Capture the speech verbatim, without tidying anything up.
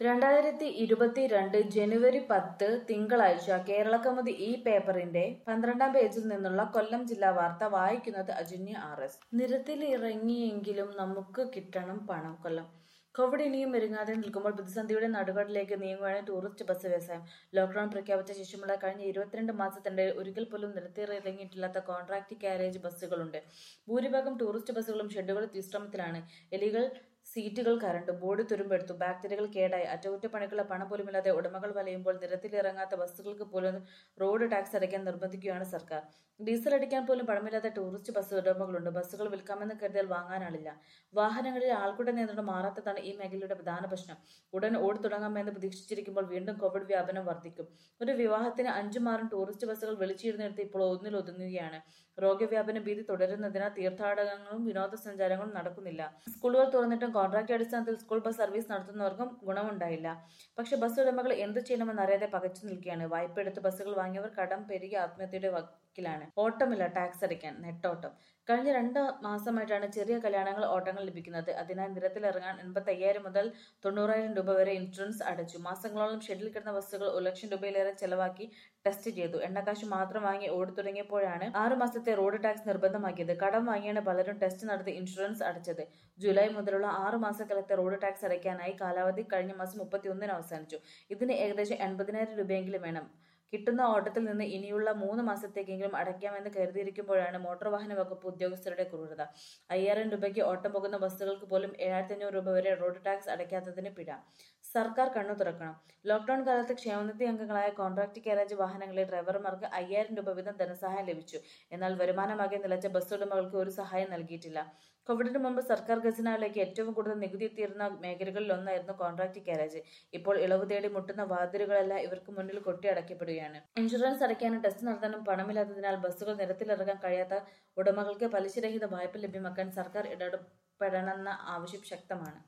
രണ്ടായിരത്തി ഇരുപത്തിരണ്ട് ജനുവരി പത്ത് തിങ്കളാഴ്ച കേരളകൗമുദി ഈ പേപ്പറിന്റെ പന്ത്രണ്ടാം പേജിൽ നിന്നുള്ള കൊല്ലം ജില്ലാ വാർത്ത വായിക്കുന്നത് അജന്യ ആർ എസ്. നിരത്തിലിറങ്ങിയെങ്കിലും നമുക്ക് കിട്ടണം പണം. കൊല്ലം. കോവിഡ് ഇനിയും മെരുങ്ങാതെ നിൽക്കുമ്പോൾ പ്രതിസന്ധിയുടെ നടുകടലിലേക്ക് നീങ്ങുകയാണ് ടൂറിസ്റ്റ് ബസ് വ്യവസായം. ലോക്ഡൌൺ പ്രഖ്യാപിച്ച ശേഷമുള്ള കഴിഞ്ഞ ഇരുപത്തിരണ്ട് മാസത്തിനിടെ ഒരിക്കൽ പോലും നിരത്തിലിറങ്ങിയിട്ടില്ലാത്ത കോൺട്രാക്ട് കാരേജ് ബസ്സുകളുണ്ട്. ഭൂരിഭാഗം ടൂറിസ്റ്റ് ബസ്സുകളും ഷെഡുകളിൽ വിശ്രമത്തിലാണ്. എലികൾ സീറ്റുകൾ കരണ്ടു, ബോഡി തുരുമ്പെടുത്തു, ബാക്ടീരിയകൾ കേടായി, അറ്റകുറ്റപ്പണിക്കുള്ള പണം പോലുമില്ലാതെ ഉടമകൾ വലയുമ്പോൾ നിരത്തിലിറങ്ങാത്ത ബസ്സുകൾക്ക് പോലും റോഡ് ടാക്സ് അടയ്ക്കാൻ നിർബന്ധിക്കുകയാണ് സർക്കാർ. ഡീസൽ അടിക്കാൻ പോലും പണമില്ലാത്ത ടൂറിസ്റ്റ് ബസ് ഉടമകളുണ്ട്. ബസ്സുകൾ വിൽക്കാമെന്ന് കരുതിയാൽ വാങ്ങാനാളില്ല. വാഹനങ്ങളിൽ ആൾക്കൂട്ട നിയന്ത്രണം മാറാത്തതാണ് ഈ മേഖലയുടെ പ്രധാന പ്രശ്നം. ഉടൻ ഓടിത്തുടങ്ങാമെന്ന് പ്രതീക്ഷിച്ചിരിക്കുമ്പോൾ വീണ്ടും കോവിഡ് വ്യാപനം വർദ്ധിക്കും. ഒരു വിവാഹത്തിന് അഞ്ചും ആറും ടൂറിസ്റ്റ് ബസ്സുകൾ വിളിച്ചിരുന്നിടത്ത് ഇപ്പോൾ ഒന്നിൽ ഒതുങ്ങുകയാണ്. രോഗവ്യാപന ഭീതി തുടരുന്നതിനാൽ തീർത്ഥാടനങ്ങളും വിനോദസഞ്ചാരങ്ങളും നടക്കുന്നില്ല. സ്കൂളുകൾ തുറന്നിട്ടും കോൺട്രാക്ട് അടിസ്ഥാനത്തിൽ സ്കൂൾ ബസ് സർവീസ് നടത്തുന്നവർക്കും ഗുണമുണ്ടായില്ല. പക്ഷേ ബസ് ഉടമകൾ എന്തു ചെയ്യണമെന്നറിയാതെ പകച്ചു നിൽക്കുകയാണ്. വായ്പ എടുത്ത് ബസ്സുകൾ വാങ്ങിയവർ കടം പെരുകി ആത്മഹത്യയുടെ വക്കിലാണ്. ഓട്ടമില്ല ടാക്സ് അടയ്ക്കാൻ, നെട്ടോട്ടം. കഴിഞ്ഞ രണ്ട് മാസമായിട്ടാണ് ചെറിയ കല്യാണങ്ങൾ ഓട്ടങ്ങൾ ലഭിക്കുന്നത്. അതിനായി നിരത്തിലിറങ്ങാൻ എൺപത്തി അയ്യായിരം മുതൽ തൊണ്ണൂറായിരം രൂപ വരെ ഇൻഷുറൻസ് അടച്ചു. മാസങ്ങളോളം ഷെഡിൽ കിടന്ന ബസ്സുകൾ ഒരു ലക്ഷം രൂപയിലേറെ ചെലവാക്കി ടെസ്റ്റ് ചെയ്തു. എണ്ണക്കാശ് മാത്രം വാങ്ങി ഓടിത്തുടങ്ങിയപ്പോഴാണ് ആറു മാസത്തെ റോഡ് ടാക്സ് നിർബന്ധമാക്കിയത്. കടം വാങ്ങിയാണ് പലരും ടെസ്റ്റ് നടത്തി ഇൻഷുറൻസ് അടച്ചത്. ജൂലൈ മുതലുള്ള ആറു മാസക്കാലത്തെ റോഡ് ടാക്സ് അടയ്ക്കാനായി കാലാവധി കഴിഞ്ഞ മാസം മുപ്പത്തി ഒന്നിന് അവസാനിച്ചു. ഇതിന് ഏകദേശം എൺപതിനായിരം രൂപയെങ്കിലും വേണം. കിട്ടുന്ന ഓട്ടത്തിൽ നിന്ന് ഇനിയുള്ള മൂന്ന് മാസത്തേക്കെങ്കിലും അടയ്ക്കാമെന്ന് കരുതിയിരിക്കുമ്പോഴാണ് മോട്ടോർ വാഹന വകുപ്പ് ഉദ്യോഗസ്ഥരുടെ ക്രൂരത. അയ്യായിരം രൂപയ്ക്ക് ഓട്ടം പോകുന്ന ബസ്സുകൾക്ക് പോലും ഏഴായിരത്തി അഞ്ഞൂറ് രൂപ വരെ റോഡ് ടാക്സ് അടയ്ക്കാത്തതിന് പിഴ. സർക്കാർ കണ്ണു തുറക്കണം. ലോക്ഡൌൺ കാലത്ത് ക്ഷേമനിധി അംഗങ്ങളായ കോൺട്രാക്ട് കാരേജ് വാഹനങ്ങളിലെ ഡ്രൈവർമാർക്ക് അയ്യായിരം രൂപ വീതം ധനസഹായം ലഭിച്ചു. എന്നാൽ വരുമാനമാകെ നിലച്ച ബസ് ഉടമകൾക്ക് ഒരു സഹായം നൽകിയിട്ടില്ല. കോവിഡിന് മുമ്പ് സർക്കാർ ഖജനാവിലേക്ക് ഏറ്റവും കൂടുതൽ നികുതി എത്തിയിരുന്ന മേഖലകളിൽ ഒന്നായിരുന്നു കോൺട്രാക്ട് കാരേജ്. ഇപ്പോൾ ഇളവ് തേടി മുട്ടുന്ന വാതിലുകളെല്ലാം ഇവർക്ക് മുന്നിൽ കൊട്ടിയടക്കപ്പെടുകയാണ്. ഇൻഷുറൻസ് അടയ്ക്കാനും ടെസ്റ്റ് നടത്താനും പണമില്ലാത്തതിനാൽ ബസ്സുകൾ നിരത്തിലിറങ്ങാൻ കഴിയാത്ത ഉടമകൾക്ക് പലിശരഹിത വായ്പ ലഭ്യമാക്കാൻ സർക്കാർ ഇടപെടണമെന്ന ആവശ്യം ശക്തമാണ്.